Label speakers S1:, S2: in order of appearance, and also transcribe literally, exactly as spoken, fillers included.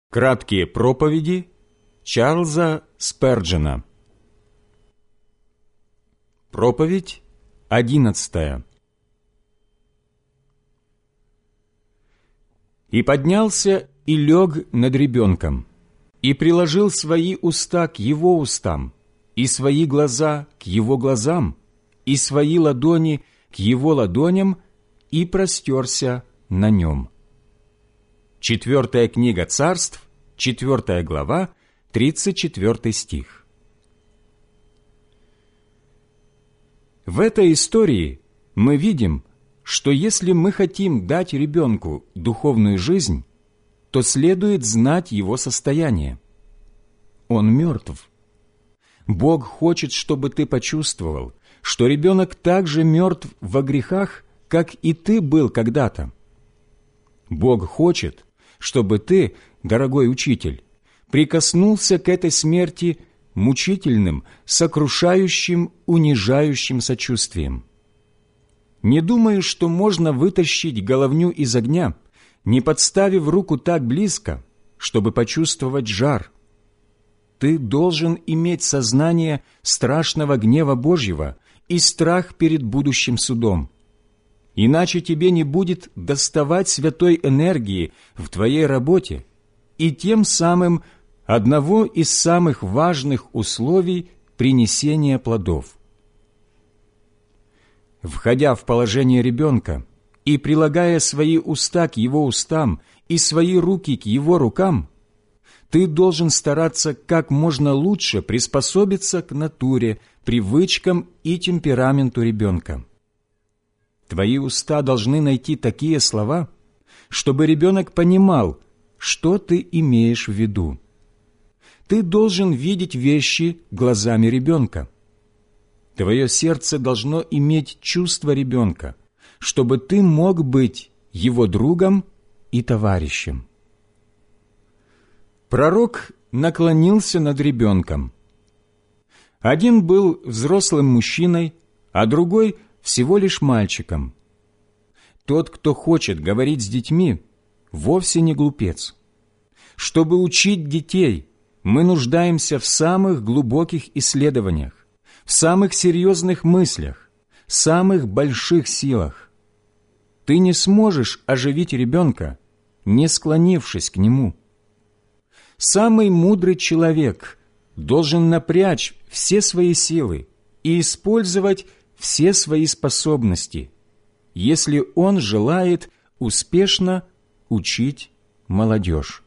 S1: Краткие проповеди Чарльза Сперджена. Проповедь одиннадцатая. «И поднялся и лег над ребенком, и приложил свои уста к его устам, и свои глаза к его глазам, и свои ладони к его ладоням, и простерся на нем». Четвертая книга Царств, четвертая глава, тридцать четвертый стих. В этой истории мы видим, что если мы хотим дать ребенку духовную жизнь, то следует знать его состояние. Он мертв. Бог хочет, чтобы ты почувствовал, что ребенок так же мертв во грехах, как и ты был когда-то. Бог хочет, чтобы ты, дорогой учитель, прикоснулся к этой смерти мучительным, сокрушающим, унижающим сочувствием. Не думаю, что можно вытащить головню из огня, не подставив руку так близко, чтобы почувствовать жар. Ты должен иметь сознание страшного гнева Божьего и страх перед будущим судом. Иначе тебе не будет доставать святой энергии в твоей работе и тем самым одного из самых важных условий принесения плодов. Входя в положение ребенка и прилагая свои уста к его устам и свои руки к его рукам, ты должен стараться как можно лучше приспособиться к натуре, привычкам и темпераменту ребенка. Твои уста должны найти такие слова, чтобы ребенок понимал, что ты имеешь в виду. Ты должен видеть вещи глазами ребенка. Твое сердце должно иметь чувство ребенка, чтобы ты мог быть его другом и товарищем. Пророк наклонился над ребенком. Один был взрослым мужчиной, а другой – всего лишь мальчиком. Тот, кто хочет говорить с детьми, вовсе не глупец. Чтобы учить детей, мы нуждаемся в самых глубоких исследованиях, в самых серьезных мыслях, самых больших силах. Ты не сможешь оживить ребенка, не склонившись к нему. Самый мудрый человек должен напрячь все свои силы и использовать все свои способности, если он желает успешно учить молодежь.